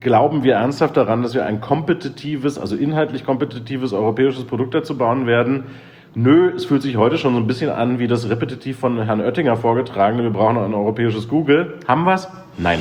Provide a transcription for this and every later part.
Glauben wir ernsthaft daran, dass wir ein kompetitives, also inhaltlich kompetitives europäisches Produkt dazu bauen werden? Nö, es fühlt sich heute schon so ein bisschen an wie das repetitiv von Herrn Oettinger vorgetragene, wir brauchen ein europäisches Google. Haben wir's? Nein.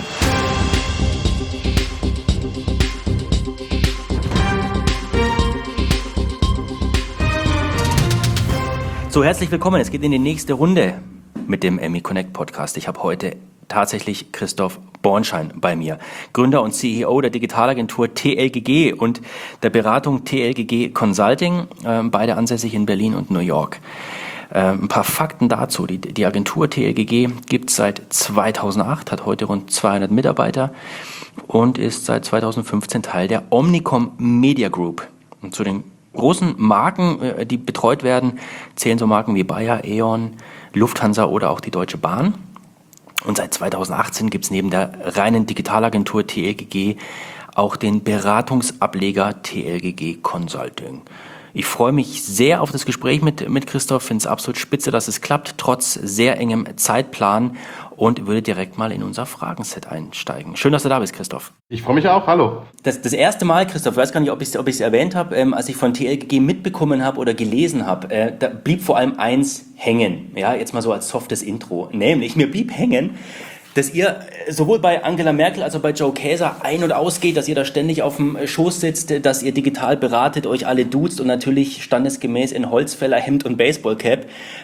So, herzlich willkommen. Es geht in die nächste Runde mit dem ME Connect Podcast. Ich habe heute tatsächlich Christoph Bornschein bei mir, Gründer und CEO der Digitalagentur TLGG und der Beratung TLGG Consulting, beide ansässig in Berlin und New York. Ein paar Fakten dazu. Die Agentur TLGG gibt es seit 2008, hat heute rund 200 Mitarbeiter und ist seit 2015 Teil der Omnicom Media Group. Und zu den großen Marken, die betreut werden, zählen so Marken wie Bayer, E.ON, Lufthansa oder auch die Deutsche Bahn. Und seit 2018 gibt es neben der reinen Digitalagentur TLGG auch den Beratungsableger TLGG Consulting. Ich freue mich sehr auf das Gespräch mit Christoph, finde es absolut spitze, dass es klappt, trotz sehr engem Zeitplan, und würde direkt mal in unser Fragenset einsteigen. Schön, dass du da bist, Christoph. Ich freue mich auch, hallo. Das erste Mal, Christoph, ich weiß gar nicht, ob ich es erwähnt habe, als ich von TLGG mitbekommen habe oder gelesen habe, da blieb vor allem eins hängen, ja, jetzt mal so als softes Intro, nämlich mir blieb hängen, dass ihr sowohl bei Angela Merkel als auch bei Joe Käser ein- und ausgeht, dass ihr da ständig auf dem Schoß sitzt, dass ihr digital beratet, euch alle duzt und natürlich standesgemäß in Holzfällerhemd und Baseballcap.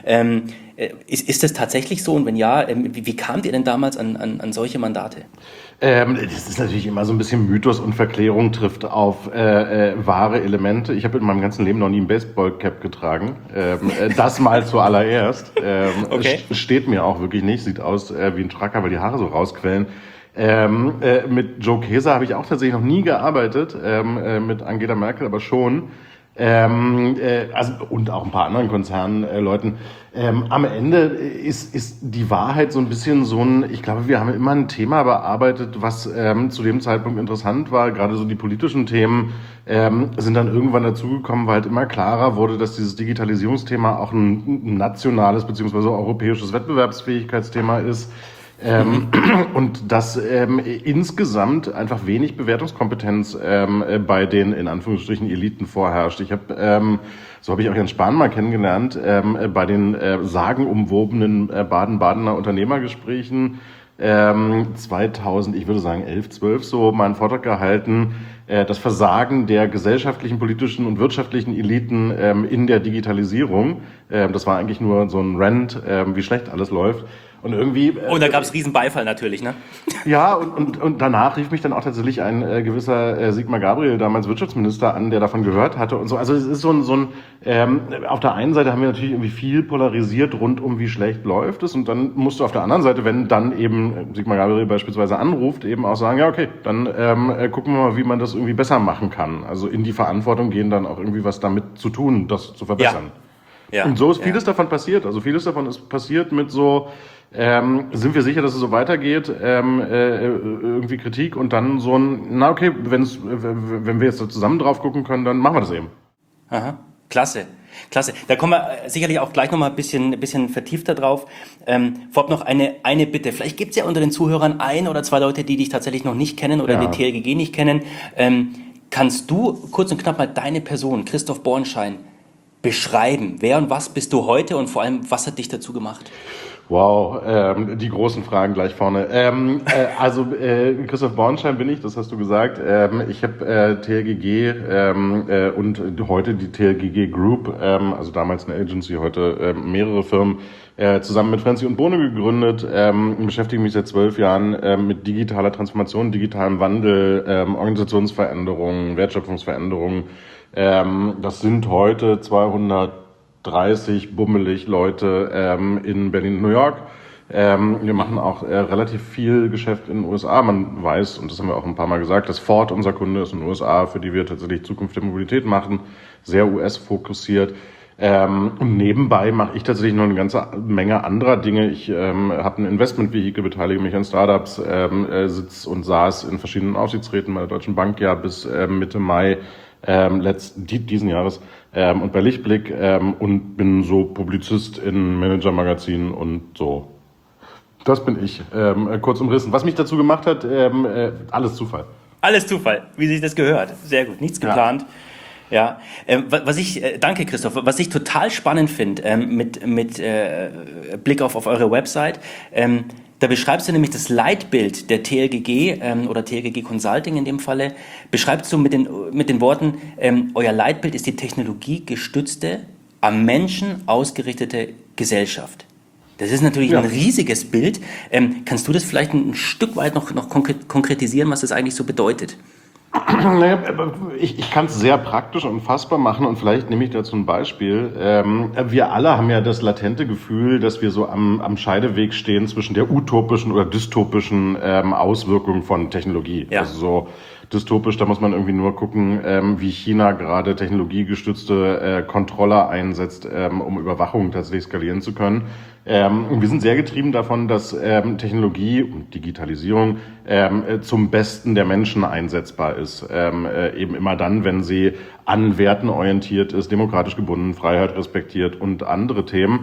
Ist das tatsächlich so? Und wenn ja, wie kamt ihr denn damals an solche Mandate? Das ist natürlich immer so ein bisschen Mythos und Verklärung trifft auf wahre Elemente. Ich habe in meinem ganzen Leben noch nie ein Baseballcap getragen. Das mal zuallererst. Okay. Steht mir auch wirklich nicht. Sieht aus wie ein Tracker, weil die Haare so rausquellen. Mit Joe Käser habe ich auch tatsächlich noch nie gearbeitet. Mit Angela Merkel aber schon. Also, und auch ein paar anderen Konzernleuten. Am Ende ist die Wahrheit so ein bisschen so ich glaube, wir haben immer ein Thema bearbeitet, was zu dem Zeitpunkt interessant war. Gerade so die politischen Themen sind dann irgendwann dazugekommen, weil halt immer klarer wurde, dass dieses Digitalisierungsthema auch ein nationales bzw. europäisches Wettbewerbsfähigkeitsthema ist. Und dass insgesamt einfach wenig Bewertungskompetenz bei den, in Anführungsstrichen, Eliten vorherrscht. So habe ich auch Jens Spahn mal kennengelernt, bei den sagenumwobenen Baden-Badener Unternehmergesprächen 2000, ich würde sagen 11, 12 so, mal einen Vortrag gehalten, das Versagen der gesellschaftlichen, politischen und wirtschaftlichen Eliten in der Digitalisierung. Das war eigentlich nur so ein Rant, wie schlecht alles läuft. Und irgendwie. Und da gab es riesen Beifall natürlich, ne? Ja, und danach rief mich dann auch tatsächlich ein gewisser Sigmar Gabriel, damals Wirtschaftsminister, an, der davon gehört hatte und so. Also es ist auf der einen Seite haben wir natürlich irgendwie viel polarisiert rund um, wie schlecht läuft es, und dann musst du auf der anderen Seite, wenn dann eben Sigmar Gabriel beispielsweise anruft, eben auch sagen, ja okay, dann gucken wir mal, wie man das irgendwie besser machen kann. Also in die Verantwortung gehen, dann auch irgendwie was damit zu tun, das zu verbessern. Ja. Und so ist vieles davon passiert. Also vieles davon ist passiert mit so, sind wir sicher, dass es so weitergeht, irgendwie Kritik und dann so na okay, wenn wir jetzt da zusammen drauf gucken können, dann machen wir das eben. Aha, klasse. Da kommen wir sicherlich auch gleich nochmal ein bisschen vertiefter drauf. Vorab noch eine Bitte. Vielleicht gibt es ja unter den Zuhörern ein oder zwei Leute, die dich tatsächlich noch nicht kennen oder die TLGG nicht kennen. Kannst du kurz und knapp mal deine Person, Christoph Bornschein, beschreiben? Wer und was bist du heute und vor allem, was hat dich dazu gemacht? Wow, die großen Fragen gleich vorne. Christoph Bornschein bin ich, das hast du gesagt. Ich habe TLGG und heute die TLGG Group, also damals eine Agency, heute mehrere Firmen, zusammen mit Franzi und Bohne gegründet, beschäftige mich seit 12 Jahren mit digitaler Transformation, digitalem Wandel, Organisationsveränderungen, Wertschöpfungsveränderungen. Das sind heute 230 bummelig Leute in Berlin und New York. Wir machen auch relativ viel Geschäft in den USA. Man weiß, und das haben wir auch ein paar Mal gesagt, dass Ford unser Kunde ist in den USA, für die wir tatsächlich Zukunft der Mobilität machen, sehr US-fokussiert. Und nebenbei mache ich tatsächlich noch eine ganze Menge anderer Dinge. Ich habe ein Investmentvehikel, beteilige mich an Startups, sitze und saß in verschiedenen Aufsichtsräten bei der Deutschen Bank bis Mitte Mai diesen Jahres und bei Lichtblick und bin so Publizist in Manager-Magazinen und so. Das bin ich, kurz umrissen. Was mich dazu gemacht hat, alles Zufall. Alles Zufall, wie sich das gehört. Sehr gut, nichts geplant. Ja, danke Christoph, was ich total spannend finde mit Blick auf eure Website, da beschreibst du nämlich das Leitbild der TLGG oder TLGG Consulting in dem Falle, beschreibst du mit den Worten, euer Leitbild ist die technologiegestützte, am Menschen ausgerichtete Gesellschaft. Das ist natürlich ein riesiges Bild. Kannst du das vielleicht ein Stück weit noch konkretisieren, was das eigentlich so bedeutet? Naja, ich kann es sehr praktisch und fassbar machen und vielleicht nehme ich dazu ein Beispiel. Wir alle haben ja das latente Gefühl, dass wir so am Scheideweg stehen zwischen der utopischen oder dystopischen Auswirkung von Technologie. Ja. Also so dystopisch, da muss man irgendwie nur gucken, wie China gerade technologiegestützte Controller einsetzt, um Überwachung tatsächlich skalieren zu können. Wir sind sehr getrieben davon, dass Technologie und Digitalisierung zum Besten der Menschen einsetzbar ist. Eben immer dann, wenn sie an Werten orientiert ist, demokratisch gebunden, Freiheit respektiert und andere Themen.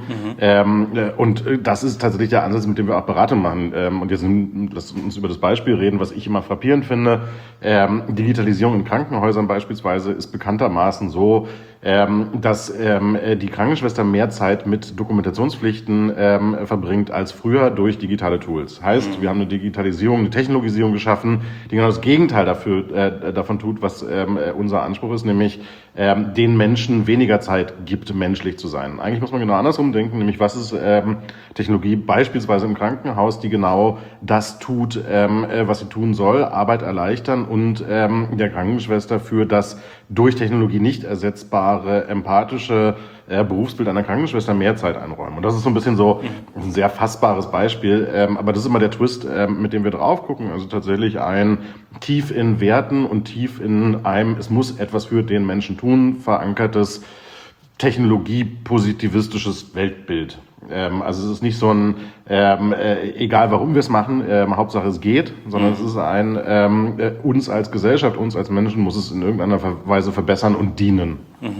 Und das ist tatsächlich der Ansatz, mit dem wir auch Beratung machen. Und jetzt lass uns über das Beispiel reden, was ich immer frappierend finde. Digitalisierung in Krankenhäusern beispielsweise ist bekanntermaßen so, dass die Krankenschwester mehr Zeit mit Dokumentationspflichten verbringt als früher durch digitale Tools. Heißt, wir haben eine Digitalisierung, eine Technologisierung geschaffen, die genau das Gegenteil davon tut, was unser Anspruch ist, nämlich den Menschen weniger Zeit gibt, menschlich zu sein. Eigentlich muss man genau andersrum denken, nämlich was ist Technologie beispielsweise im Krankenhaus, die genau das tut, was sie tun soll, Arbeit erleichtern und der Krankenschwester für das durch Technologie nicht ersetzbare, empathische Berufsbild einer Krankenschwester mehr Zeit einräumen. Und das ist so ein bisschen so ein sehr fassbares Beispiel. Aber das ist immer der Twist, mit dem wir drauf gucken. Also tatsächlich ein tief in Werten und tief in einem, es muss etwas für den Menschen tun, verankertes technologie-positivistisches Weltbild. Also es ist nicht so ein, egal warum wir es machen, Hauptsache es geht, sondern es ist ein, uns als Gesellschaft, uns als Menschen muss es in irgendeiner Weise verbessern und dienen.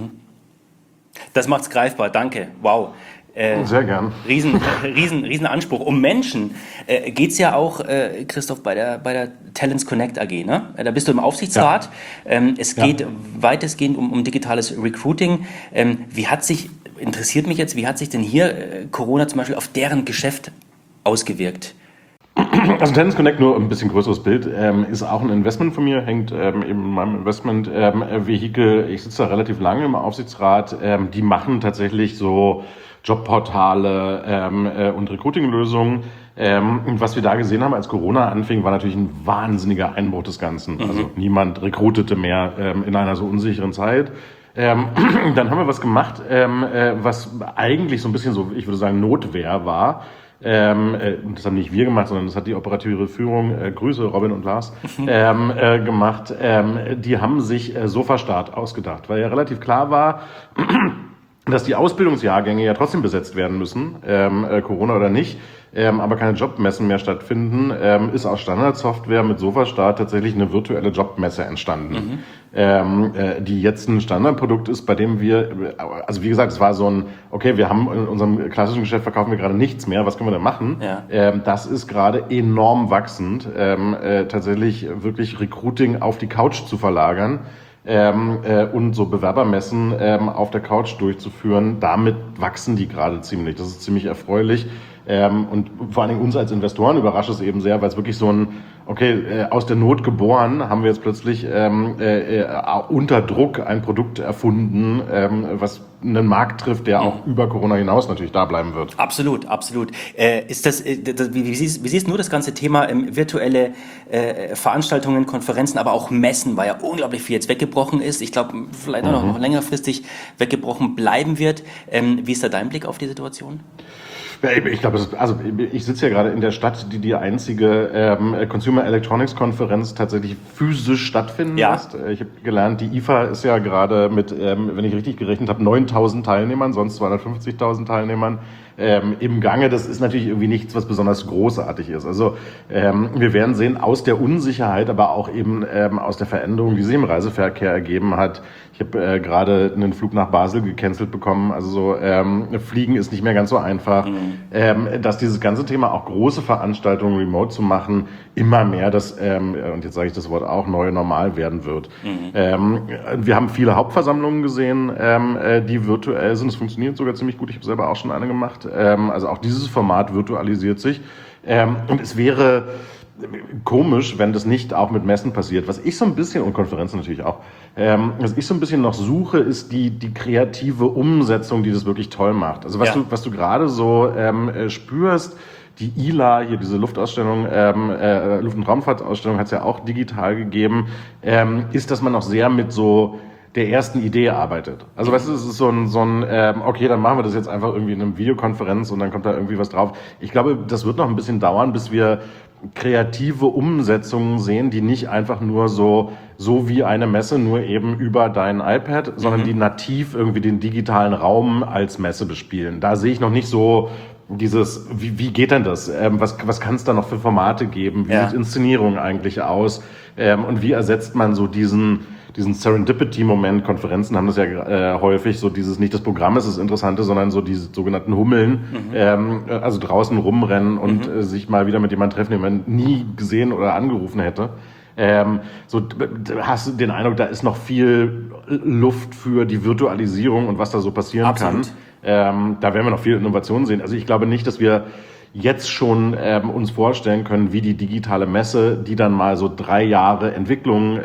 Das macht's greifbar, danke, wow. Sehr gern. Riesen Anspruch. Um Menschen geht's ja auch, Christoph, bei der Talents Connect AG, ne? Da bist du im Aufsichtsrat. Ja. Es geht weitestgehend um digitales Recruiting. Interessiert mich jetzt, wie hat sich denn hier Corona zum Beispiel auf deren Geschäft ausgewirkt? Also Talents Connect, nur ein bisschen größeres Bild, ist auch ein Investment von mir, hängt eben in meinem Investment-Vehikel. Ich sitze da relativ lange im Aufsichtsrat. Die machen tatsächlich so Jobportale und Recruiting-Lösungen. Und was wir da gesehen haben, als Corona anfing, war natürlich ein wahnsinniger Einbruch des Ganzen. Also niemand rekrutete mehr in einer so unsicheren Zeit. Dann haben wir was gemacht, was eigentlich so ein bisschen so, ich würde sagen, Notwehr war. Das haben nicht wir gemacht, sondern das hat die operative Führung, Grüße Robin und Lars, gemacht. Die haben sich Sofastart ausgedacht, weil ja relativ klar war, dass die Ausbildungsjahrgänge ja trotzdem besetzt werden müssen, Corona oder nicht, aber keine Jobmessen mehr stattfinden, ist aus Standardsoftware mit Sofastart tatsächlich eine virtuelle Jobmesse entstanden, die jetzt ein Standardprodukt ist, bei dem wir, also wie gesagt, es war so ein, okay, wir haben in unserem klassischen Geschäft verkaufen wir gerade nichts mehr, was können wir denn machen? Ja. Das ist gerade enorm wachsend, tatsächlich wirklich Recruiting auf die Couch zu verlagern. Und so Bewerbermessen auf der Couch durchzuführen, damit wachsen die gerade ziemlich. Das ist ziemlich erfreulich. Und vor allen Dingen uns als Investoren überrascht es eben sehr, weil es wirklich so ein, okay, aus der Not geboren, haben wir jetzt plötzlich unter Druck ein Produkt erfunden, was einen Markt trifft, der auch über Corona hinaus natürlich da bleiben wird. Absolut. Wie siehst du das ganze Thema virtuelle Veranstaltungen, Konferenzen, aber auch Messen, weil ja unglaublich viel jetzt weggebrochen ist. Ich glaube, vielleicht auch noch längerfristig weggebrochen bleiben wird. Wie ist da dein Blick auf die Situation? Ich glaube, ich sitze ja gerade in der Stadt, die einzige Consumer Electronics Konferenz tatsächlich physisch stattfinden lässt. Ich habe gelernt, die IFA ist ja gerade mit, wenn ich richtig gerechnet habe, 9.000 Teilnehmern, sonst 250.000 Teilnehmern im Gange. Das ist natürlich irgendwie nichts, was besonders großartig ist. Also wir werden sehen, aus der Unsicherheit, aber auch eben aus der Veränderung, die sich im Reiseverkehr ergeben hat. Ich habe gerade einen Flug nach Basel gecancelt bekommen. Also so Fliegen ist nicht mehr ganz so einfach. dass dieses ganze Thema auch große Veranstaltungen remote zu machen, immer mehr das, und jetzt sage ich das Wort auch, neue Normal werden wird. Wir haben viele Hauptversammlungen gesehen, die virtuell sind. Es funktioniert sogar ziemlich gut. Ich habe selber auch schon eine gemacht. Also auch dieses Format virtualisiert sich. Und es wäre komisch, wenn das nicht auch mit Messen passiert. Was ich so ein bisschen, und Konferenzen natürlich auch, was ich so ein bisschen noch suche, ist die kreative Umsetzung, die das wirklich toll macht. Also was du gerade so spürst, die ILA, hier diese Luftausstellung, Luft- und Raumfahrtausstellung hat es ja auch digital gegeben, ist, dass man noch sehr mit so der ersten Idee arbeitet. Also weißt du, es ist so ein okay, dann machen wir das jetzt einfach irgendwie in einer Videokonferenz und dann kommt da irgendwie was drauf. Ich glaube, das wird noch ein bisschen dauern, bis wir kreative Umsetzungen sehen, die nicht einfach nur so wie eine Messe, nur eben über dein iPad, sondern die nativ irgendwie den digitalen Raum als Messe bespielen. Da sehe ich noch nicht so dieses, wie geht denn das? Was kann es da noch für Formate geben? Wie sieht Inszenierung eigentlich aus? Und wie ersetzt man so diesen Serendipity-Moment? Konferenzen haben das ja häufig, so dieses, nicht das Programm ist das Interessante, sondern so diese sogenannten Hummeln, also draußen rumrennen und sich mal wieder mit jemandem treffen, den man nie gesehen oder angerufen hätte. So hast du den Eindruck, da ist noch viel Luft für die Virtualisierung und was da so passieren kann. Da werden wir noch viel Innovation sehen. Also ich glaube nicht, dass wir jetzt schon uns vorstellen können, wie die digitale Messe, die dann mal so 3 Jahre Entwicklung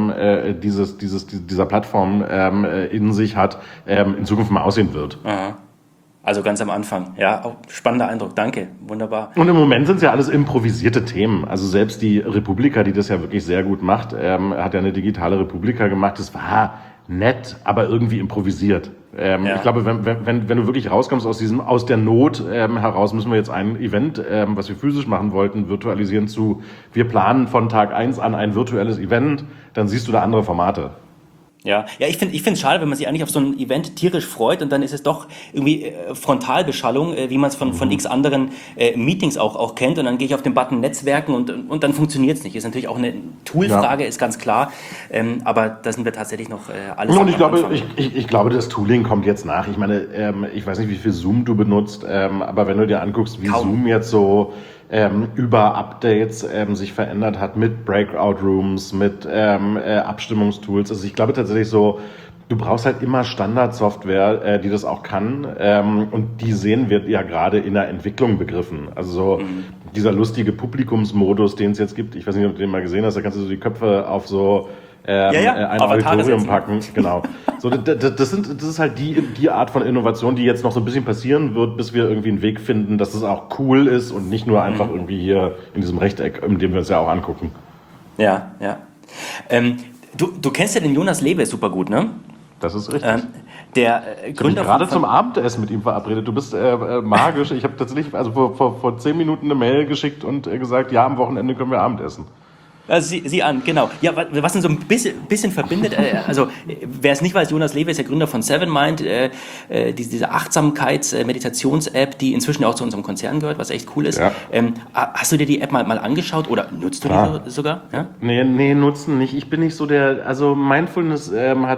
dieser Plattform in sich hat, in Zukunft mal aussehen wird. Aha. Also ganz am Anfang. Ja, auch spannender Eindruck. Danke. Wunderbar. Und im Moment sind es ja alles improvisierte Themen. Also selbst die Republika, die das ja wirklich sehr gut macht, hat ja eine digitale Republika gemacht. Das war nett, aber irgendwie improvisiert. Ich glaube, wenn du wirklich rauskommst aus der Not heraus, müssen wir jetzt ein Event, was wir physisch machen wollten, virtualisieren zu, wir planen von Tag 1 an ein virtuelles Event, dann siehst du da andere Formate. Ja, ich finde es schade, wenn man sich eigentlich auf so ein Event tierisch freut und dann ist es doch irgendwie Frontalbeschallung, wie man es von x anderen Meetings auch kennt, und dann gehe ich auf den Button Netzwerken und dann funktioniert es nicht. Ist natürlich auch eine Toolfrage, ist ganz klar, aber da sind wir tatsächlich noch alles. Und ich glaube, das Tooling kommt jetzt nach. Ich meine, ich weiß nicht, wie viel Zoom du benutzt, aber wenn du dir anguckst, wie Zoom jetzt so über Updates sich verändert hat mit Breakout Rooms, mit Abstimmungstools. Also ich glaube tatsächlich so, du brauchst halt immer Standardsoftware, die das auch kann, und die sehen wir ja gerade in der Entwicklung begriffen. Also so dieser lustige Publikumsmodus, den es jetzt gibt, ich weiß nicht, ob du den mal gesehen hast, da kannst du so die Köpfe auf so ein Auditorium packen. Genau. So, das ist halt die Art von Innovation, die jetzt noch so ein bisschen passieren wird, bis wir irgendwie einen Weg finden, dass es auch cool ist und nicht nur einfach irgendwie hier in diesem Rechteck, in dem wir uns ja auch angucken. Ja. Du kennst ja den Jonas Lewe super gut, ne? Das ist richtig. Der Gründer ich gerade zum Abendessen mit ihm verabredet. Du bist magisch. Ich habe tatsächlich vor 10 Minuten eine Mail geschickt und gesagt, ja, am Wochenende können wir Abendessen. Also sieh an, genau. Ja, was uns so ein bisschen verbindet, also wer es nicht weiß, Jonas Lewe ist der Gründer von Sevenmind, diese Achtsamkeits-Meditations-App, die inzwischen auch zu unserem Konzern gehört, was echt cool ist. Ja. Hast du dir die App mal angeschaut oder nutzt du die sogar? Ja? Nee, nutzen nicht. Ich bin nicht so also Mindfulness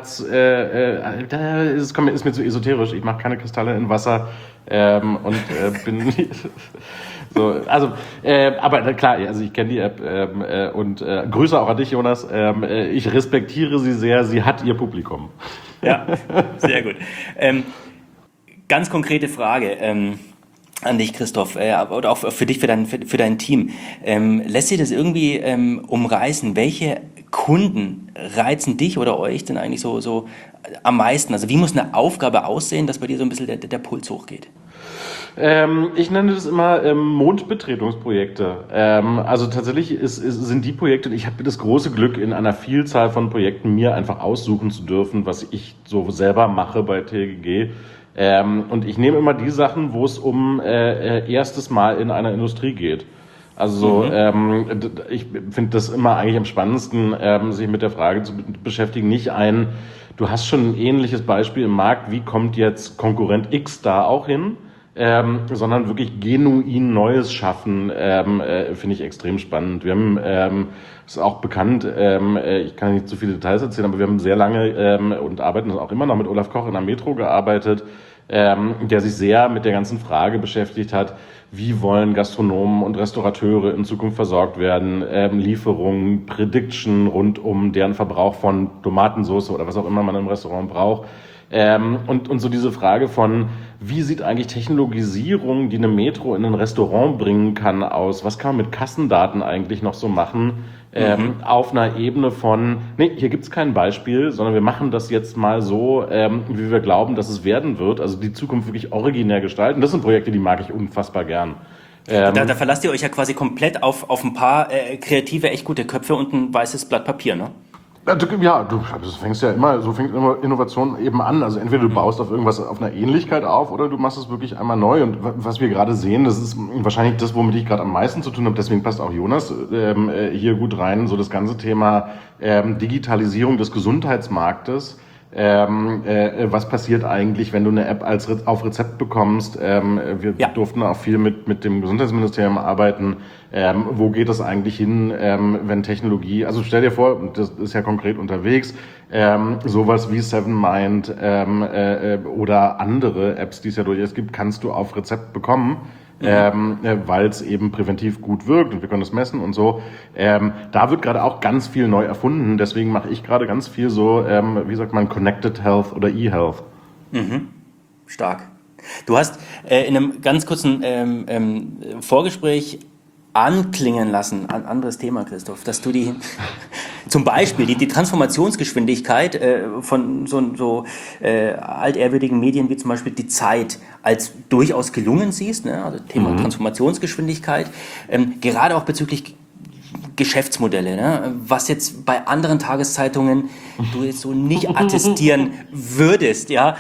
ist mir zu esoterisch. Ich mache keine Kristalle in Wasser und bin so, also, aber klar, also ich kenne die App und Grüße auch an dich, Jonas. Ich respektiere sie sehr, sie hat ihr Publikum. Ja, sehr gut. Ganz konkrete Frage an dich, Christoph, oder auch für dich, für dein Team. Lässt sich das irgendwie umreißen? Welche Kunden reizen dich oder euch denn eigentlich so am meisten? Also wie muss eine Aufgabe aussehen, dass bei dir so ein bisschen der Puls hochgeht? Ich nenne das immer Mondbetretungsprojekte. Also tatsächlich sind die Projekte, ich habe das große Glück, in einer Vielzahl von Projekten mir einfach aussuchen zu dürfen, was ich so selber mache bei TGG. Und ich nehme immer die Sachen, wo es um erstes Mal in einer Industrie geht. Also ich finde das immer eigentlich am spannendsten, sich mit der Frage zu beschäftigen, du hast schon ein ähnliches Beispiel im Markt, wie kommt jetzt Konkurrent X da auch hin? Sondern wirklich genuin Neues schaffen, finde ich extrem spannend. Wir haben, ist auch bekannt, ich kann nicht zu viele Details erzählen, aber wir haben sehr lange und arbeiten auch immer noch mit Olaf Koch in der Metro gearbeitet, der sich sehr mit der ganzen Frage beschäftigt hat, wie wollen Gastronomen und Restaurateure in Zukunft versorgt werden, Lieferungen, Prediction rund um deren Verbrauch von Tomatensauce oder was auch immer man im Restaurant braucht. Und so diese Frage von, wie sieht eigentlich Technologisierung, die eine Metro in ein Restaurant bringen kann, aus? Was kann man mit Kassendaten eigentlich noch so machen? Auf einer Ebene von, nee, hier gibt's kein Beispiel, sondern wir machen das jetzt mal so, wie wir glauben, dass es werden wird. Also die Zukunft wirklich originär gestalten. Das sind Projekte, die mag ich unfassbar gern. Da verlasst ihr euch ja quasi komplett auf ein paar kreative, echt gute Köpfe und ein weißes Blatt Papier, ne? Ja, das fängst ja immer, so fängt immer Innovation eben an. Also entweder du baust auf irgendwas, auf einer Ähnlichkeit auf, oder du machst es wirklich einmal neu. Und was wir gerade sehen, das ist wahrscheinlich das, womit ich gerade am meisten zu tun habe. Deswegen passt auch Jonas hier gut rein. So das ganze Thema Digitalisierung des Gesundheitsmarktes. Was passiert eigentlich, wenn du eine App auf Rezept bekommst? Wir durften auch viel mit dem Gesundheitsministerium arbeiten. Wo geht das eigentlich hin, wenn Technologie, also stell dir vor, das ist ja konkret unterwegs, sowas wie SevenMind oder andere Apps, die es ja durchaus gibt, kannst du auf Rezept bekommen. Weil es eben präventiv gut wirkt und wir können das messen und so. Da wird gerade auch ganz viel neu erfunden. Deswegen mache ich gerade ganz viel so, wie sagt man, Connected Health oder E-Health. Stark. Du hast in einem ganz kurzen Vorgespräch anklingen lassen, ein anderes Thema, Christoph, dass du zum Beispiel die Transformationsgeschwindigkeit von so altehrwürdigen Medien wie zum Beispiel die Zeit als durchaus gelungen siehst, ne? Also Thema Transformationsgeschwindigkeit, gerade auch bezüglich Geschäftsmodelle, ne? Was jetzt bei anderen Tageszeitungen du jetzt so nicht attestieren würdest, ja?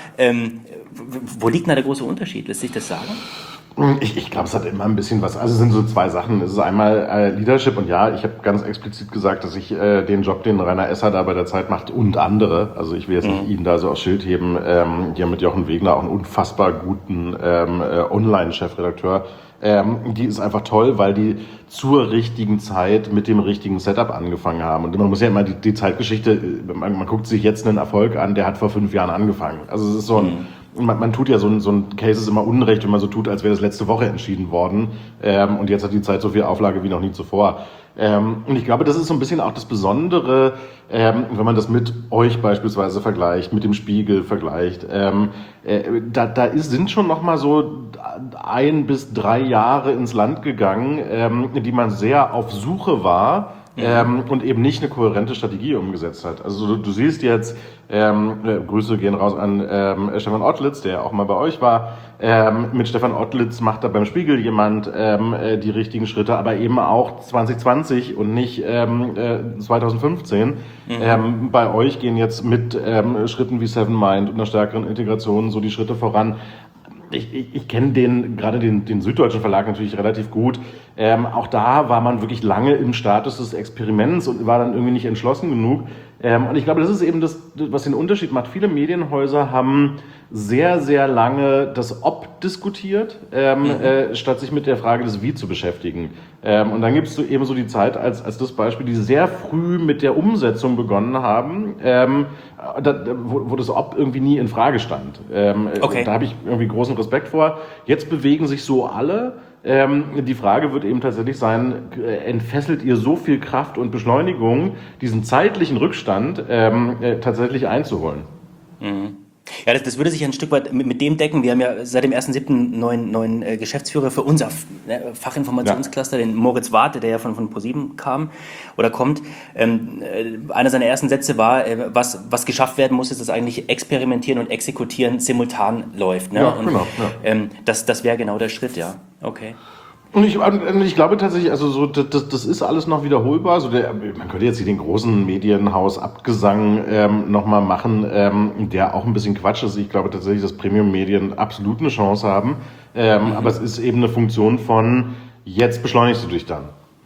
Wo liegt da der große Unterschied? Lässt sich das sagen? Ich glaube, es hat immer ein bisschen was. Also es sind so zwei Sachen. Es ist einmal Leadership und ja, ich habe ganz explizit gesagt, dass ich den Job, den Rainer Esser da bei der Zeit macht und andere, also ich will jetzt nicht ihn da so aufs Schild heben, die haben mit Jochen Wegner auch einen unfassbar guten Online-Chefredakteur. Die ist einfach toll, weil die zur richtigen Zeit mit dem richtigen Setup angefangen haben. Und man muss ja immer die Zeitgeschichte, man guckt sich jetzt einen Erfolg an, der hat vor 5 Jahren angefangen. Also es ist so ein man tut ja so ein Case ist immer unrecht, wenn man so tut, als wäre das letzte Woche entschieden worden. Und jetzt hat die Zeit so viel Auflage wie noch nie zuvor. Und ich glaube, das ist so ein bisschen auch das Besondere, wenn man das mit euch beispielsweise vergleicht, mit dem Spiegel vergleicht. Sind schon noch mal so 1 bis 3 Jahre ins Land gegangen, die man sehr auf Suche war. Und eben nicht eine kohärente Strategie umgesetzt hat. Also du siehst jetzt, Grüße gehen raus an Stefan Ottlitz, der auch mal bei euch war. Mit Stefan Ottlitz macht da beim Spiegel jemand die richtigen Schritte, aber eben auch 2020 und nicht 2015. Bei euch gehen jetzt mit Schritten wie SevenMind und einer stärkeren Integration so die Schritte voran. Ich kenne gerade den Süddeutschen Verlag natürlich relativ gut. Auch da war man wirklich lange im Status des Experiments und war dann irgendwie nicht entschlossen genug. Und ich glaube, das ist eben das, was den Unterschied macht. Viele Medienhäuser haben sehr, sehr lange das Ob diskutiert, statt sich mit der Frage des Wie zu beschäftigen. Und dann gibst du eben so die Zeit als das Beispiel, die sehr früh mit der Umsetzung begonnen haben, wo das Ob irgendwie nie in Frage stand. Okay. Da habe ich irgendwie großen Respekt vor. Jetzt bewegen sich so alle. Die Frage wird eben tatsächlich sein, entfesselt ihr so viel Kraft und Beschleunigung, diesen zeitlichen Rückstand tatsächlich einzuholen? Ja, das würde sich ein Stück weit mit dem decken. Wir haben ja seit dem 1.7. neuen Geschäftsführer für unser Fachinformationscluster, den Moritz Warte, der ja von ProSieben kam oder kommt. Einer seiner ersten Sätze war, was geschafft werden muss, ist, dass eigentlich Experimentieren und Exekutieren simultan läuft. Ne? Ja, genau. Ja. Das wäre genau der Schritt, ja. Okay. Und ich glaube tatsächlich, also so das ist alles noch wiederholbar. So man könnte jetzt hier den großen Medienhaus-Abgesang nochmal machen, der auch ein bisschen Quatsch ist. Ich glaube tatsächlich, dass Premium-Medien absolut eine Chance haben. Aber es ist eben eine Funktion von, jetzt beschleunigst du dich dann.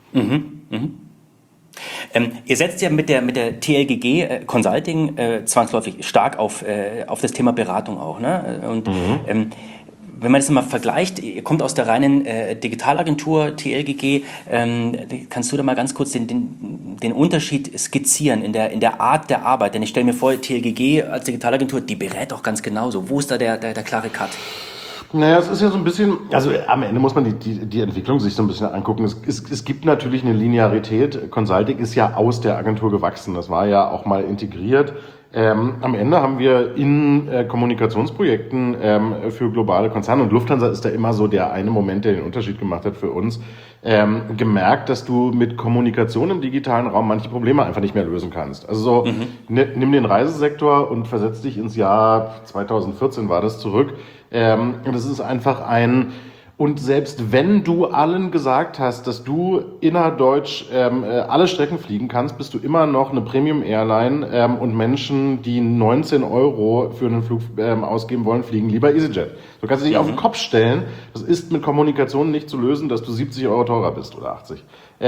Ihr setzt ja mit der TLGG Consulting zwangsläufig stark auf das Thema Beratung auch, ne? Und wenn man das mal vergleicht, ihr kommt aus der reinen Digitalagentur TLGG, kannst du da mal ganz kurz den Unterschied skizzieren in der Art der Arbeit? Denn ich stelle mir vor, TLGG als Digitalagentur, die berät doch ganz genauso. Wo ist da der klare Cut? Naja, es ist ja so ein bisschen, also am Ende muss man die Entwicklung sich so ein bisschen angucken. Es gibt natürlich eine Linearität. Consulting ist ja aus der Agentur gewachsen. Das war ja auch mal integriert. Am Ende haben wir in Kommunikationsprojekten für globale Konzerne, und Lufthansa ist da immer so der eine Moment, der den Unterschied gemacht hat für uns, gemerkt, dass du mit Kommunikation im digitalen Raum manche Probleme einfach nicht mehr lösen kannst. Also so, nimm den Reisesektor und versetz dich ins Jahr 2014 war das zurück. Und es ist einfach und selbst wenn du allen gesagt hast, dass du innerdeutsch alle Strecken fliegen kannst, bist du immer noch eine Premium-Airline und Menschen, die 19 € für einen Flug ausgeben wollen, fliegen lieber EasyJet. Du kannst dich auf den Kopf stellen, das ist mit Kommunikation nicht zu lösen, dass du 70 € teurer bist oder 80.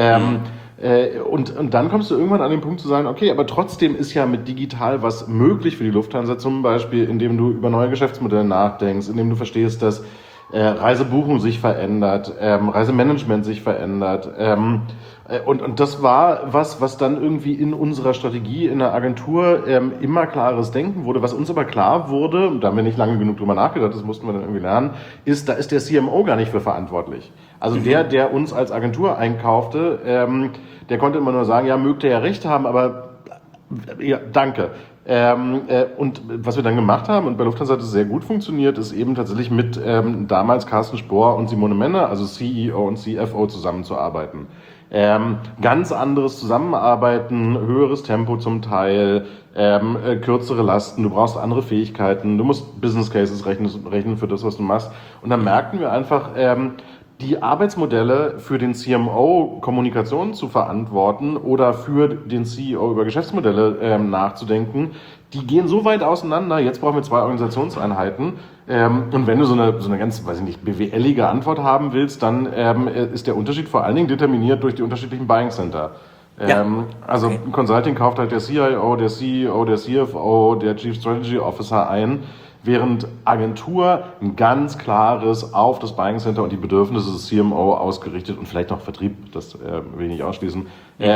Und dann kommst du irgendwann an den Punkt zu sagen, okay, aber trotzdem ist ja mit digital was möglich für die Lufthansa, zum Beispiel, indem du über neue Geschäftsmodelle nachdenkst, indem du verstehst, dass Reisebuchung sich verändert, Reisemanagement sich verändert. Und das war was dann irgendwie in unserer Strategie in der Agentur immer klares Denken wurde. Was uns aber klar wurde, und da haben wir nicht lange genug drüber nachgedacht, das mussten wir dann irgendwie lernen, ist, da ist der CMO gar nicht für verantwortlich. Also der uns als Agentur einkaufte, der konnte immer nur sagen, ja, mögt ihr ja recht haben, aber ja, danke. Und was wir dann gemacht haben, und bei Lufthansa hat es sehr gut funktioniert, ist eben tatsächlich mit damals Carsten Spohr und Simone Menne, also CEO und CFO, zusammenzuarbeiten. Ganz anderes Zusammenarbeiten, höheres Tempo zum Teil, kürzere Lasten, du brauchst andere Fähigkeiten, du musst Business Cases rechnen für das, was du machst. Und dann merkten wir einfach, die Arbeitsmodelle für den CMO Kommunikation zu verantworten oder für den CEO über Geschäftsmodelle nachzudenken, die gehen so weit auseinander, jetzt brauchen wir 2 Organisationseinheiten. Und wenn du so eine ganz, weiß ich nicht, BWLige Antwort haben willst, dann ist der Unterschied vor allen Dingen determiniert durch die unterschiedlichen Buying Center. Also Consulting kauft halt der CIO, der CEO, der CFO, der Chief Strategy Officer ein, während Agentur ein ganz klares auf das Buying Center und die Bedürfnisse des CMO ausgerichtet und vielleicht noch Vertrieb, das will ich nicht ausschließen,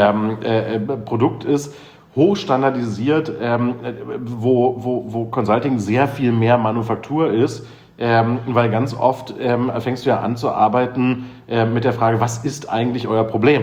Produkt ist, hochstandardisiert, wo Consulting sehr viel mehr Manufaktur ist, weil ganz oft fängst du ja an zu arbeiten mit der Frage, was ist eigentlich euer Problem?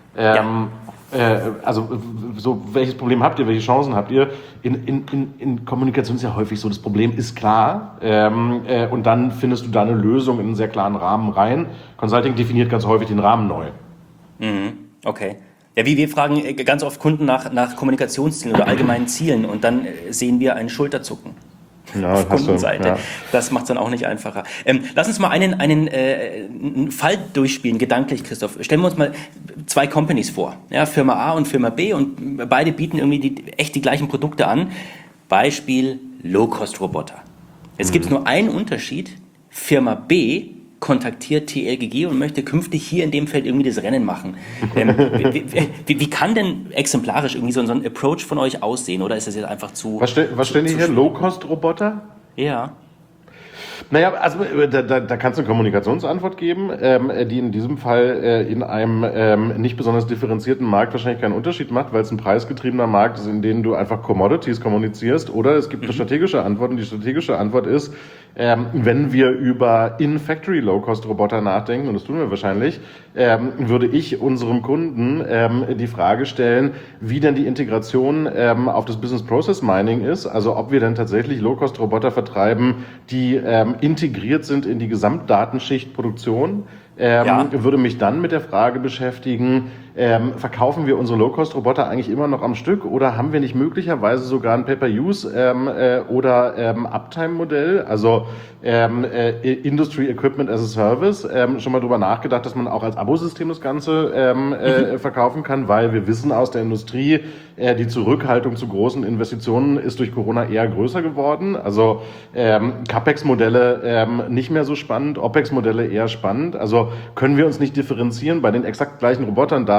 Also so, welches Problem habt ihr, welche Chancen habt ihr? In Kommunikation ist ja häufig so, das Problem ist klar und dann findest du da eine Lösung in einen sehr klaren Rahmen rein. Consulting definiert ganz häufig den Rahmen neu. Okay. Ja, wir fragen ganz oft Kunden nach Kommunikationszielen oder allgemeinen Zielen und dann sehen wir ein Schulterzucken. Ja, auf Kundenseite. Das macht es dann auch nicht einfacher. Lass uns mal einen Fall durchspielen, gedanklich, Christoph. Stellen wir uns mal 2 Companies vor, ja, Firma A und Firma B, und beide bieten irgendwie echt die gleichen Produkte an. Beispiel Low-Cost-Roboter. Jetzt gibt es nur einen Unterschied. Firma B kontaktiert TLGG und möchte künftig hier in dem Feld irgendwie das Rennen machen. Wie kann denn exemplarisch irgendwie so ein Approach von euch aussehen? Oder ist das jetzt einfach zu... Was stellen die hier? Low-Cost-Roboter? Ja. Naja, also da kannst du eine Kommunikationsantwort geben, die in diesem Fall in einem nicht besonders differenzierten Markt wahrscheinlich keinen Unterschied macht, weil es ein preisgetriebener Markt ist, in dem du einfach Commodities kommunizierst. Oder es gibt eine strategische Antwort, und die strategische Antwort ist, wenn wir über In-Factory Low-Cost-Roboter nachdenken, und das tun wir wahrscheinlich, würde ich unserem Kunden die Frage stellen, wie denn die Integration auf das Business Process Mining ist, also ob wir denn tatsächlich Low-Cost-Roboter vertreiben, die integriert sind in die Gesamtdatenschichtproduktion. Würde mich dann mit der Frage beschäftigen, verkaufen wir unsere Low-Cost-Roboter eigentlich immer noch am Stück oder haben wir nicht möglicherweise sogar ein Pay-per-Use oder Uptime-Modell, also Industry Equipment as a Service, schon mal drüber nachgedacht, dass man auch als Abosystem das Ganze verkaufen kann, weil wir wissen aus der Industrie, die Zurückhaltung zu großen Investitionen ist durch Corona eher größer geworden, also CapEx-Modelle nicht mehr so spannend, OpEx-Modelle eher spannend, also können wir uns nicht differenzieren bei den exakt gleichen Robotern da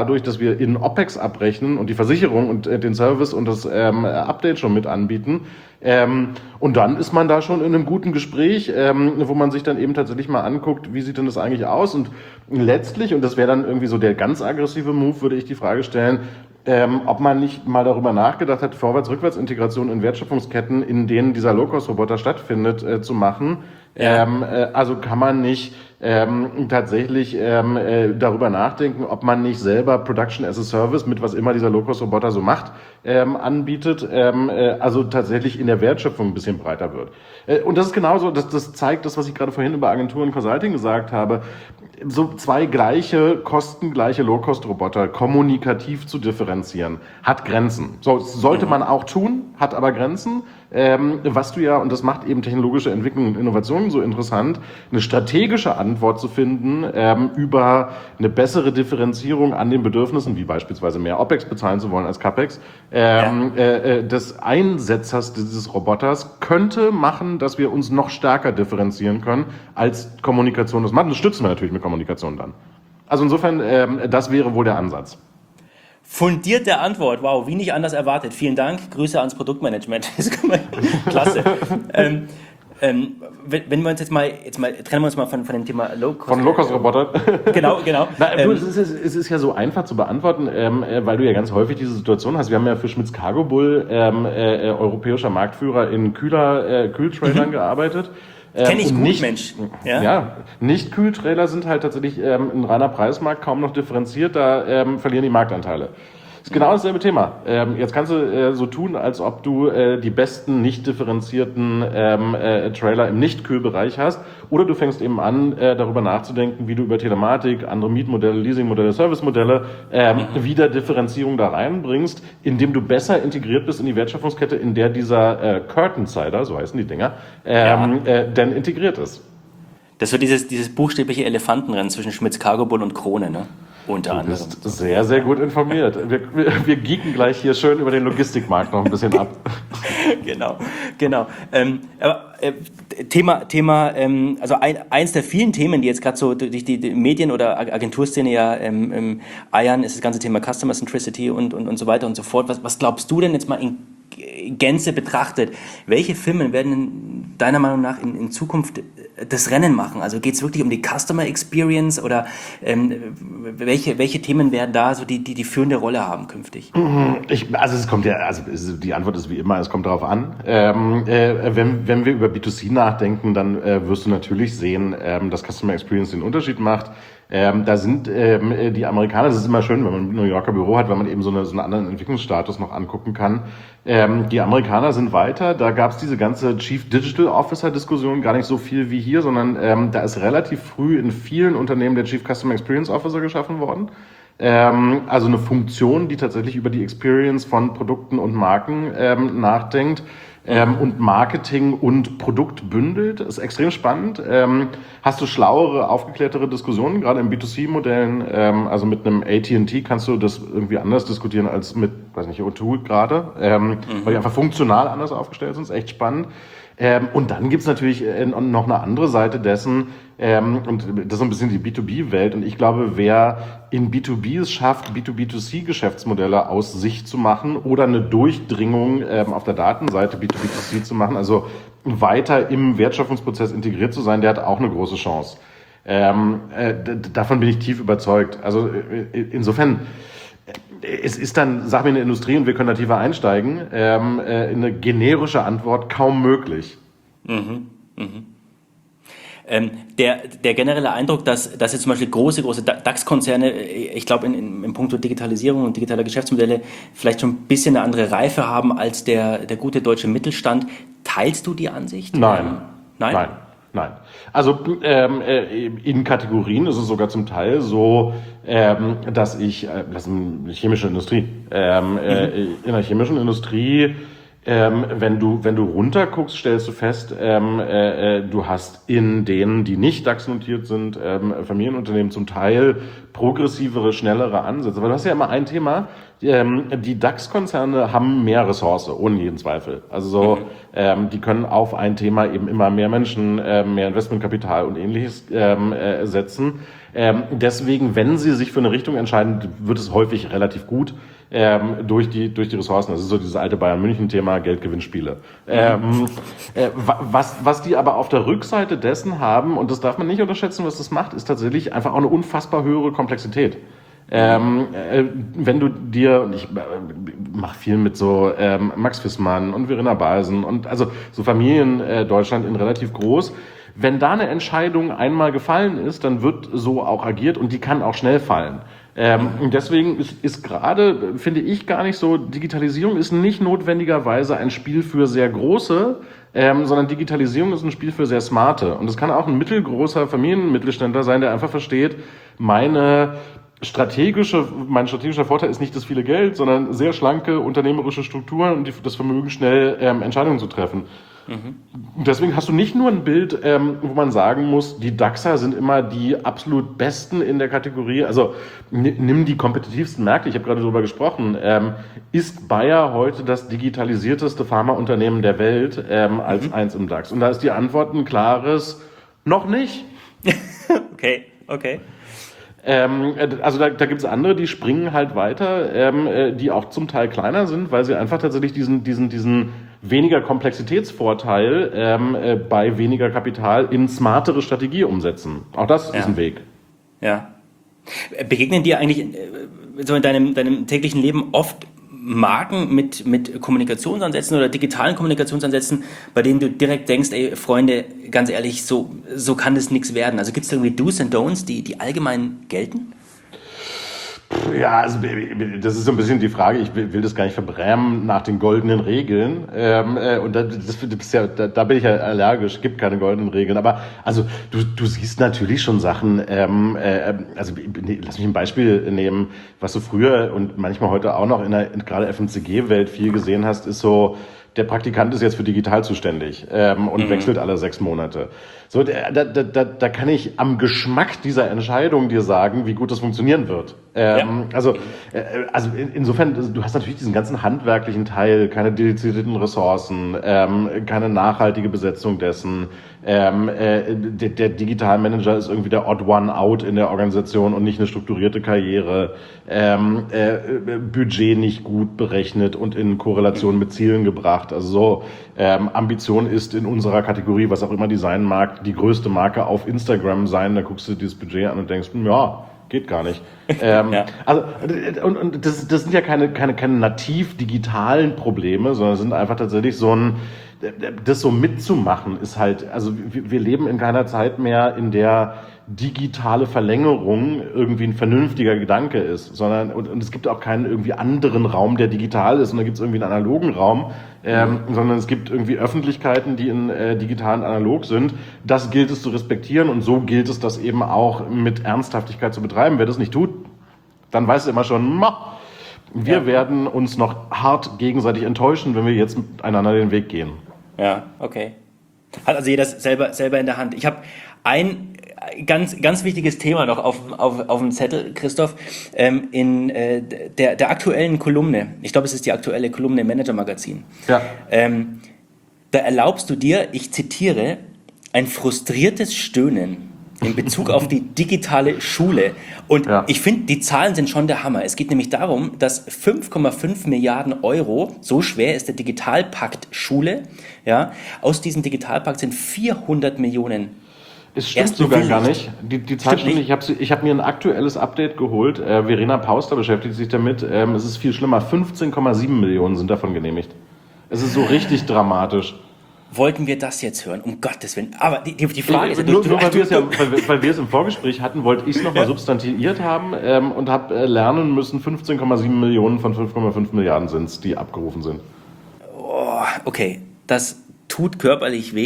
dadurch, dass wir in OPEX abrechnen und die Versicherung und den Service und das Update schon mit anbieten. Und dann ist man da schon in einem guten Gespräch, wo man sich dann eben tatsächlich mal anguckt, wie sieht denn das eigentlich aus? Und letztlich, und das wäre dann irgendwie so der ganz aggressive Move, würde ich die Frage stellen, ob man nicht mal darüber nachgedacht hat, Vorwärts-Rückwärts-Integration in Wertschöpfungsketten, in denen dieser Low-Cost-Roboter stattfindet, zu machen. Ja. Also kann man nicht tatsächlich darüber nachdenken, ob man nicht selber Production as a Service mit was immer dieser Low-Cost-Roboter so macht, anbietet, also tatsächlich in der Wertschöpfung ein bisschen breiter wird. Und das ist genauso, das zeigt das, was ich gerade vorhin über Agenturen und Consulting gesagt habe, so zwei kostengleiche Low-Cost-Roboter kommunikativ zu differenzieren, hat Grenzen. So, sollte man auch tun, hat aber Grenzen. Was du ja, und das macht eben technologische Entwicklung und Innovation so interessant, eine strategische Antwort zu finden über eine bessere Differenzierung an den Bedürfnissen, wie beispielsweise mehr OPEX bezahlen zu wollen als CAPEX, des Einsetzers dieses Roboters könnte machen, dass wir uns noch stärker differenzieren können, als Kommunikation das macht. Das stützen wir natürlich mit Kommunikation dann. Also insofern, das wäre wohl der Ansatz. Fundierte Antwort, wow, wie nicht anders erwartet. Vielen Dank, Grüße ans Produktmanagement. Klasse. Wenn wir uns jetzt mal trennen wir uns mal von dem Thema Low-Cost. Von Low-Cost-Robotern. Genau. Es ist ja so einfach zu beantworten, weil du ja ganz häufig diese Situation hast. Wir haben ja für Schmitz Cargo Bull, europäischer Marktführer in Kühltrailern gearbeitet. Kenne ich gut, Mensch. Ja, Nicht-Kühltrailer sind halt tatsächlich ein reiner Preismarkt, kaum noch differenziert, da verlieren die Marktanteile. Das ist genau dasselbe Thema. Jetzt kannst du so tun, als ob du die besten nicht differenzierten Trailer im Nicht-Kühlbereich hast, oder du fängst eben an, darüber nachzudenken, wie du über Telematik, andere Mietmodelle, Leasingmodelle, Servicemodelle wieder Differenzierung da reinbringst, indem du besser integriert bist in die Wertschöpfungskette, in der dieser Curtain-Sider, so heißen die Dinger, denn integriert ist. Das wird dieses buchstäbliche Elefantenrennen zwischen Schmitz Cargo Bull und Krone, ne? Unter anderem. Du bist sehr, sehr gut informiert. Wir geeken gleich hier schön über den Logistikmarkt noch ein bisschen ab. Genau. Thema, also eins der vielen Themen, die jetzt gerade so durch die Medien- oder Agenturszene ja eiern, ist das ganze Thema Customer Centricity und so weiter und so fort. Was glaubst du denn jetzt mal in Gänze betrachtet, welche Firmen werden deiner Meinung nach in Zukunft das Rennen machen? Also geht es wirklich um die Customer Experience oder welche Themen werden da so die führende Rolle haben künftig? Die Antwort ist wie immer, es kommt darauf an. Wenn wir über B2C nachdenken, dann wirst du natürlich sehen, dass Customer Experience den Unterschied macht. Da sind die Amerikaner, das ist immer schön, wenn man ein New Yorker Büro hat, weil man eben so einen anderen Entwicklungsstatus noch angucken kann. Die Amerikaner sind weiter, da gab es diese ganze Chief Digital Officer Diskussion gar nicht so viel wie hier, sondern da ist relativ früh in vielen Unternehmen der Chief Customer Experience Officer geschaffen worden. Also eine Funktion, die tatsächlich über die Experience von Produkten und Marken nachdenkt. Und Marketing und Produkt bündelt, ist extrem spannend. Hast du schlauere, aufgeklärtere Diskussionen, gerade in B2C-Modellen, also mit einem AT&T kannst du das irgendwie anders diskutieren als mit, O2 gerade, weil die einfach funktional anders aufgestellt sind, ist echt spannend. Und dann gibt's natürlich noch eine andere Seite dessen, und das ist so ein bisschen die B2B-Welt. Und ich glaube, wer in B2B es schafft, B2B2C-Geschäftsmodelle aus sich zu machen oder eine Durchdringung auf der Datenseite B2B2C zu machen, also weiter im Wertschöpfungsprozess integriert zu sein, der hat auch eine große Chance. Davon bin ich tief überzeugt. Also insofern, es ist dann, sag mir eine Industrie und wir können da tiefer einsteigen, eine generische Antwort kaum möglich. Der generelle Eindruck, dass jetzt zum Beispiel große DAX-Konzerne, ich glaube in puncto Digitalisierung und digitaler Geschäftsmodelle vielleicht schon ein bisschen eine andere Reife haben als der gute deutsche Mittelstand. Teilst du die Ansicht? Nein. Also in Kategorien ist es sogar zum Teil so, dass in der chemischen Industrie Wenn du runterguckst, stellst du fest, du hast in denen, die nicht DAX-notiert sind, Familienunternehmen zum Teil progressivere, schnellere Ansätze. Aber du hast ja immer ein Thema, die DAX-Konzerne haben mehr Ressource, ohne jeden Zweifel. Also so, die können auf ein Thema eben immer mehr Menschen, mehr Investmentkapital und Ähnliches setzen. Deswegen, wenn sie sich für eine Richtung entscheiden, wird es häufig relativ gut durch die Ressourcen. Das ist so dieses alte Bayern-München-Thema, Geldgewinnspiele. Was die aber auf der Rückseite dessen haben, und das darf man nicht unterschätzen, was das macht, ist tatsächlich einfach auch eine unfassbar höhere Komplexität. Wenn du dir, und ich mache viel mit so Max Fissmann und Verena Balsen und also so Familien Deutschland in relativ groß, wenn da eine Entscheidung einmal gefallen ist, dann wird so auch agiert und die kann auch schnell fallen. Deswegen ist gerade, finde ich, gar nicht so, Digitalisierung ist nicht notwendigerweise ein Spiel für sehr große, sondern Digitalisierung ist ein Spiel für sehr smarte. Und es kann auch ein mittelgroßer Familienmittelständler sein, der einfach versteht, mein strategischer Vorteil ist nicht das viele Geld, sondern sehr schlanke unternehmerische Strukturen und das Vermögen, schnell Entscheidungen zu treffen. Deswegen hast du nicht nur ein Bild, wo man sagen muss, die DAXer sind immer die absolut Besten in der Kategorie. Also nimm die kompetitivsten Märkte, ich habe gerade darüber gesprochen. Ist Bayer heute das digitalisierteste Pharmaunternehmen der Welt als eins im DAX? Und da ist die Antwort ein klares, noch nicht. Okay. Also da gibt es andere, die springen halt weiter, die auch zum Teil kleiner sind, weil sie einfach tatsächlich diesen weniger Komplexitätsvorteil bei weniger Kapital in smartere Strategie umsetzen. Auch das ist ein Weg. Ja. Begegnen dir eigentlich so in deinem täglichen Leben oft Marken mit Kommunikationsansätzen oder digitalen Kommunikationsansätzen, bei denen du direkt denkst, ey, Freunde, ganz ehrlich, so kann das nichts werden. Also gibt es irgendwie Do's and Don'ts, die allgemein gelten? Ja, also das ist so ein bisschen die Frage, ich will das gar nicht verbrämen nach den goldenen Regeln. Und da bin ich ja allergisch, gibt keine goldenen Regeln. Aber also du siehst natürlich schon Sachen, lass mich ein Beispiel nehmen, was du früher und manchmal heute auch noch in der gerade FMCG-Welt viel gesehen hast, ist so, der Praktikant ist jetzt für digital zuständig und wechselt alle 6 Monate. So, da kann ich am Geschmack dieser Entscheidung dir sagen, wie gut das funktionieren wird. Also insofern, du hast natürlich diesen ganzen handwerklichen Teil, keine dedizierten Ressourcen, keine nachhaltige Besetzung dessen. Der Digitalmanager ist irgendwie der Odd One Out in der Organisation und nicht eine strukturierte Karriere. Budget nicht gut berechnet und in Korrelation mit Zielen gebracht. Also so, Ambition ist in unserer Kategorie, was auch immer die sein mag, die größte Marke auf Instagram sein. Da guckst du dieses Budget an und denkst, ja, geht gar nicht. Also und das sind ja keine nativ digitalen Probleme, sondern sind einfach tatsächlich so ein, das so mitzumachen ist halt, also wir leben in keiner Zeit mehr, in der digitale Verlängerung irgendwie ein vernünftiger Gedanke ist, sondern und es gibt auch keinen irgendwie anderen Raum, der digital ist, und da gibt es irgendwie einen analogen Raum, sondern es gibt irgendwie Öffentlichkeiten, die in digitalen analog sind. Das gilt es zu respektieren und so gilt es, das eben auch mit Ernsthaftigkeit zu betreiben. Wer das nicht tut, dann weiß er immer schon, wir werden uns noch hart gegenseitig enttäuschen, wenn wir jetzt miteinander den Weg gehen. Ja, okay. Hat also jeder selber in der Hand. Ich habe ein ganz wichtiges Thema noch auf dem Zettel, Christoph, in der aktuellen Kolumne. Ich glaube, es ist die aktuelle Kolumne im Manager-Magazin. Ja. Da erlaubst du dir, ich zitiere, ein frustriertes Stöhnen in Bezug auf die digitale Schule. Und ich finde, die Zahlen sind schon der Hammer. Es geht nämlich darum, dass 5,5 Milliarden Euro, so schwer ist der Digitalpakt Schule, ja, aus diesem Digitalpakt sind 400 Millionen. Es stimmt sogar gar nicht. Die Zahl stimmt nicht. Ich hab mir ein aktuelles Update geholt. Verena Pauster beschäftigt sich damit. Es ist viel schlimmer. 15,7 Millionen sind davon genehmigt. Es ist so richtig dramatisch. Wollten wir das jetzt hören? Um Gottes Willen. Aber die Frage ist... Weil wir es im Vorgespräch hatten, wollte ich es nochmal substantiiert haben und habe lernen müssen, 15,7 Millionen von 5,5 Milliarden sind es, die abgerufen sind. Oh, okay, das tut körperlich weh.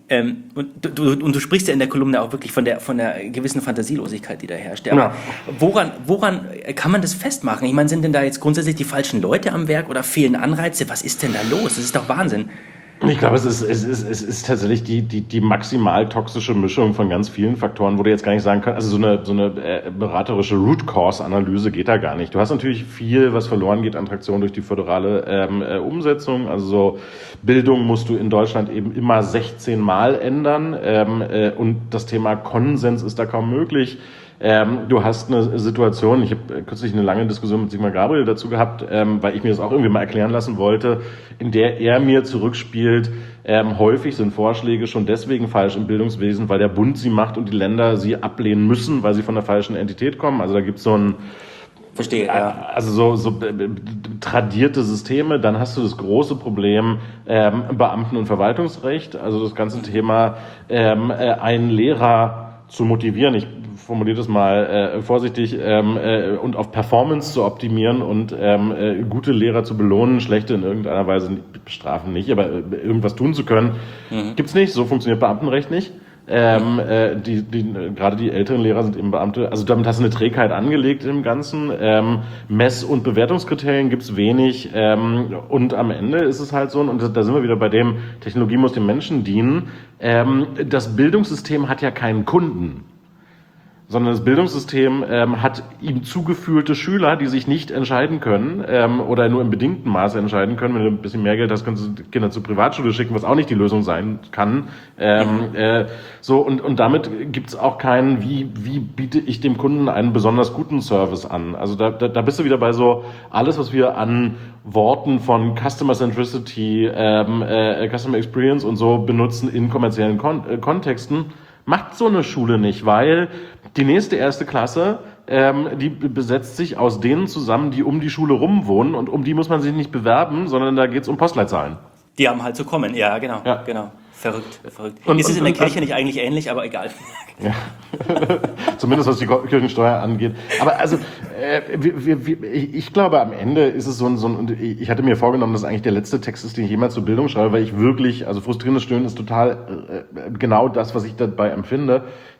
Und du sprichst ja in der Kolumne auch wirklich von der gewissen Fantasielosigkeit, die da herrscht. Aber woran kann man das festmachen? Ich meine, sind denn da jetzt grundsätzlich die falschen Leute am Werk oder fehlen Anreize? Was ist denn da los? Das ist doch Wahnsinn. Ich glaube, es ist tatsächlich die maximal toxische Mischung von ganz vielen Faktoren, wo du jetzt gar nicht sagen kannst, also so eine beraterische Root-Cause-Analyse geht da gar nicht. Du hast natürlich viel, was verloren geht an Traktion durch die föderale Umsetzung. Also so Bildung musst du in Deutschland eben immer 16 Mal ändern und das Thema Konsens ist da kaum möglich. Du hast eine Situation, ich habe kürzlich eine lange Diskussion mit Sigmar Gabriel dazu gehabt, weil ich mir das auch irgendwie mal erklären lassen wollte, in der er mir zurückspielt, häufig sind Vorschläge schon deswegen falsch im Bildungswesen, weil der Bund sie macht und die Länder sie ablehnen müssen, weil sie von der falschen Entität kommen. Also da gibt es so ein Verstehe, ja. Also so tradierte Systeme. Dann hast du das große Problem Beamten- und Verwaltungsrecht, also das ganze Thema einen Lehrer zu motivieren. Ich formuliere das mal vorsichtig, und auf Performance zu optimieren und gute Lehrer zu belohnen, schlechte in irgendeiner Weise bestrafen nicht, aber irgendwas tun zu können, gibt's nicht. So funktioniert Beamtenrecht nicht. Gerade die älteren Lehrer sind eben Beamte. Also damit hast du eine Trägheit angelegt im Ganzen. Mess- und Bewertungskriterien gibt's wenig. Und am Ende ist es halt so, und da sind wir wieder bei dem, Technologie muss dem Menschen dienen. Das Bildungssystem hat ja keinen Kunden, sondern das Bildungssystem hat ihm zugeführte Schüler, die sich nicht entscheiden können oder nur im bedingten Maße entscheiden können. Wenn du ein bisschen mehr Geld hast, kannst du Kinder zur Privatschule schicken, was auch nicht die Lösung sein kann. So und damit gibt's auch keinen, wie biete ich dem Kunden einen besonders guten Service an. Also da bist du wieder bei so alles, was wir an Worten von Customer Centricity, Customer Experience und so benutzen in kommerziellen Kontexten. Macht so eine Schule nicht, weil die nächste erste Klasse, die besetzt sich aus denen zusammen, die um die Schule rum wohnen und um die muss man sich nicht bewerben, sondern da geht's um Postleitzahlen. Die haben halt zu kommen, ja, genau. Ja. Genau. Verrückt. Ist es in der Kirche nicht eigentlich ähnlich, aber egal. Ja. Zumindest was die Kirchensteuer angeht. Aber also, ich glaube, am Ende ist es so ein, ich hatte mir vorgenommen, dass eigentlich der letzte Text ist, den ich jemals zur Bildung schreibe, weil ich wirklich, also frustrierendes Stöhnen ist total genau das, was ich dabei empfinde.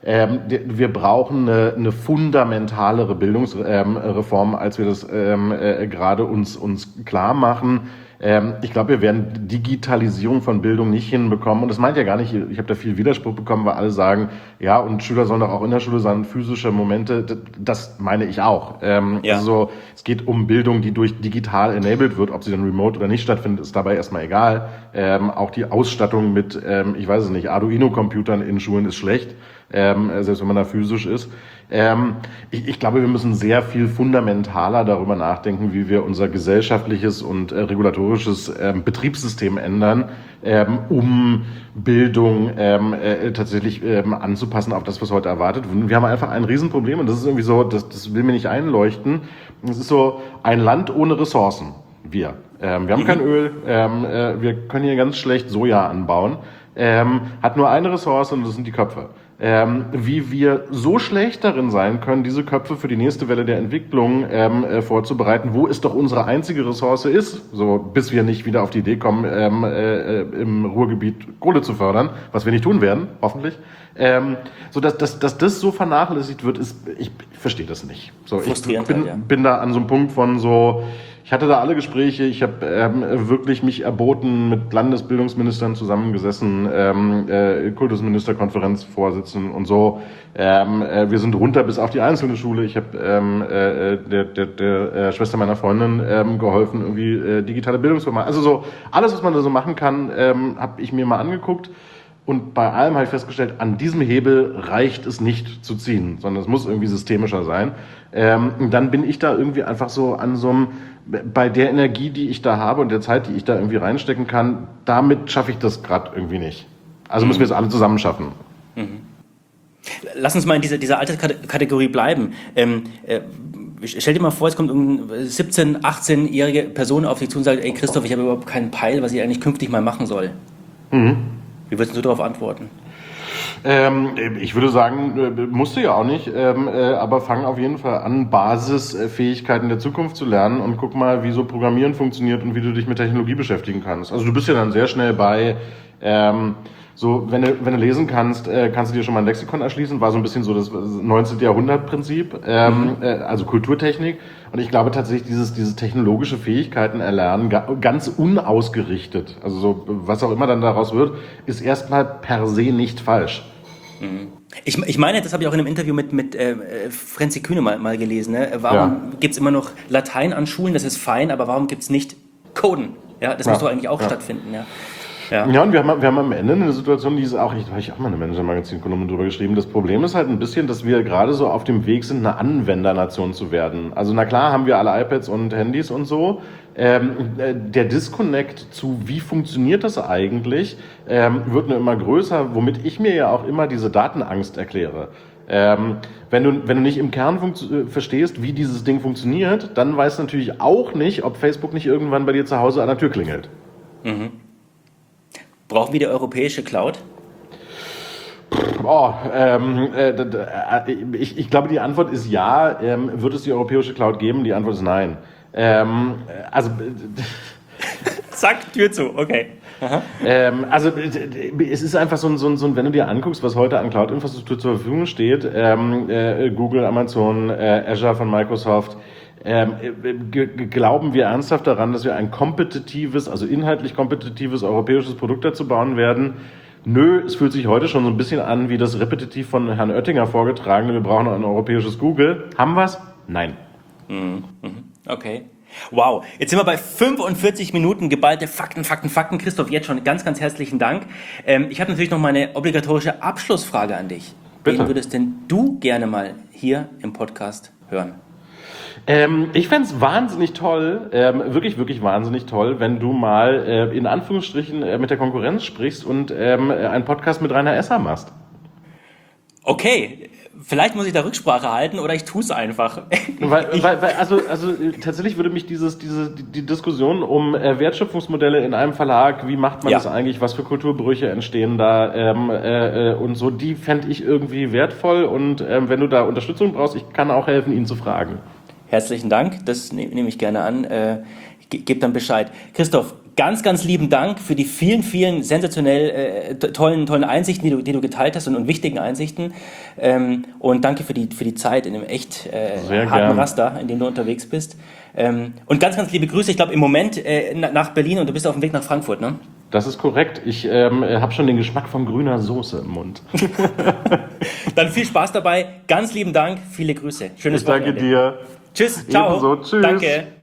Wir brauchen eine fundamentalere Bildungsreform, als wir das gerade uns klar machen. Ich glaube, wir werden Digitalisierung von Bildung nicht hinbekommen. Und das meint ja gar nicht, ich habe da viel Widerspruch bekommen, weil alle sagen, ja, und Schüler sollen doch auch in der Schule sein, physische Momente. Das meine ich auch. Ja. Also es geht um Bildung, die durch digital enabled wird. Ob sie dann remote oder nicht stattfindet, ist dabei erstmal egal. Auch die Ausstattung mit, ich weiß es nicht, Arduino-Computern in Schulen ist schlecht, selbst wenn man da physisch ist. Ich glaube, wir müssen sehr viel fundamentaler darüber nachdenken, wie wir unser gesellschaftliches und regulatorisches Betriebssystem ändern, um Bildung tatsächlich anzupassen auf das, was heute erwartet wird. Wir haben einfach ein Riesenproblem und das ist irgendwie so, das will mir nicht einleuchten. Es ist so ein Land ohne Ressourcen. Wir haben kein Öl, wir können hier ganz schlecht Soja anbauen, hat nur eine Ressource und das sind die Köpfe. Wie wir so schlecht darin sein können, diese Köpfe für die nächste Welle der Entwicklung vorzubereiten, wo es doch unsere einzige Ressource ist, so bis wir nicht wieder auf die Idee kommen, im Ruhrgebiet Kohle zu fördern, was wir nicht tun werden, hoffentlich. So dass das so vernachlässigt wird, ich verstehe das nicht. So, ich bin da an so einem Punkt von so, ich hatte da alle Gespräche, ich habe wirklich mich erboten, mit Landesbildungsministern zusammengesessen, Kultusministerkonferenz vorsitzen und so. Wir sind runter bis auf die einzelne Schule. Ich habe der Schwester meiner Freundin geholfen, irgendwie digitale Bildung zu machen. Also so alles, was man da so machen kann, habe ich mir mal angeguckt. Und bei allem habe ich festgestellt, an diesem Hebel reicht es nicht zu ziehen, sondern es muss irgendwie systemischer sein. Und dann bin ich da irgendwie einfach so an so einem, bei der Energie, die ich da habe und der Zeit, die ich da irgendwie reinstecken kann, damit schaffe ich das gerade irgendwie nicht. Also müssen wir es alle zusammen schaffen. Lass uns mal in dieser Alterskategorie bleiben. Stell dir mal vor, es kommt eine 17-, 18-jährige Person auf dich zu und sagt, ey Christoph, ich habe überhaupt keinen Peil, was ich eigentlich künftig mal machen soll. Wie würdest du darauf antworten? Ich würde sagen, musst du ja auch nicht, aber fang auf jeden Fall an, Basisfähigkeiten der Zukunft zu lernen und guck mal, wie so Programmieren funktioniert und wie du dich mit Technologie beschäftigen kannst. Also du bist ja dann sehr schnell bei So, wenn du lesen kannst, kannst du dir schon mal ein Lexikon erschließen. War so ein bisschen so das 19. Jahrhundert-Prinzip, also Kulturtechnik. Und ich glaube tatsächlich, dieses technologische Fähigkeiten erlernen, ganz unausgerichtet, also so, was auch immer dann daraus wird, ist erstmal per se nicht falsch. Ich meine, das habe ich auch in einem Interview mit Frenzy Kühne mal gelesen. Ne? Warum gibt's immer noch Latein an Schulen? Das ist fein, aber warum gibt's nicht Coden? Ja, das muss doch eigentlich auch stattfinden. Ja. Ja, und wir haben am Ende eine Situation, die ist auch, da habe ich auch mal eine Manager-Magazin-Kolumne drüber geschrieben. Das Problem ist halt ein bisschen, dass wir gerade so auf dem Weg sind, eine Anwendernation zu werden. Also na klar haben wir alle iPads und Handys und so. Der Disconnect zu, wie funktioniert das eigentlich, wird nur immer größer, womit ich mir ja auch immer diese Datenangst erkläre. Wenn du nicht im Kern verstehst, wie dieses Ding funktioniert, dann weißt du natürlich auch nicht, ob Facebook nicht irgendwann bei dir zu Hause an der Tür klingelt. Mhm. Brauchen wir die europäische Cloud? Ich glaube, die Antwort ist ja. Wird es die europäische Cloud geben? Die Antwort ist nein. Zack, Tür zu, okay. Es ist einfach so ein, wenn du dir anguckst, was heute an Cloud-Infrastruktur zur Verfügung steht, Google, Amazon, Azure von Microsoft, glauben wir ernsthaft daran, dass wir ein kompetitives, also inhaltlich kompetitives europäisches Produkt dazu bauen werden? Nö, es fühlt sich heute schon so ein bisschen an wie das repetitiv von Herrn Oettinger vorgetragene, wir brauchen ein europäisches Google. Haben wir's? Nein. Okay. Wow, jetzt sind wir bei 45 Minuten geballte Fakten. Christoph, jetzt schon ganz, ganz herzlichen Dank. Ich habe natürlich noch meine obligatorische Abschlussfrage an dich. Bitte. Wen würdest denn du gerne mal hier im Podcast hören? Ich fände es wahnsinnig toll, wirklich, wirklich wahnsinnig toll, wenn du mal in Anführungsstrichen mit der Konkurrenz sprichst und einen Podcast mit Rainer Esser machst. Okay, vielleicht muss ich da Rücksprache halten oder ich tue es einfach. Also tatsächlich würde mich die Diskussion um Wertschöpfungsmodelle in einem Verlag, wie macht man das eigentlich, was für Kulturbrüche entstehen da und so, die fände ich irgendwie wertvoll und wenn du da Unterstützung brauchst, ich kann auch helfen, ihn zu fragen. Herzlichen Dank, das nehme ich gerne an. Gebt dann Bescheid. Christoph, ganz, ganz lieben Dank für die vielen, vielen sensationell tollen Einsichten, die du geteilt hast und wichtigen Einsichten. Und danke für die Zeit in dem echt harten Raster, in dem du unterwegs bist. Und ganz, ganz liebe Grüße, ich glaube im Moment nach Berlin und du bist auf dem Weg nach Frankfurt, ne? Das ist korrekt. Ich habe schon den Geschmack von grüner Soße im Mund. Dann viel Spaß dabei. Ganz lieben Dank. Viele Grüße. Schönes Wochenende. Ich danke dir. Tschüss. Ciao. Ebenso. Tschüss. Danke.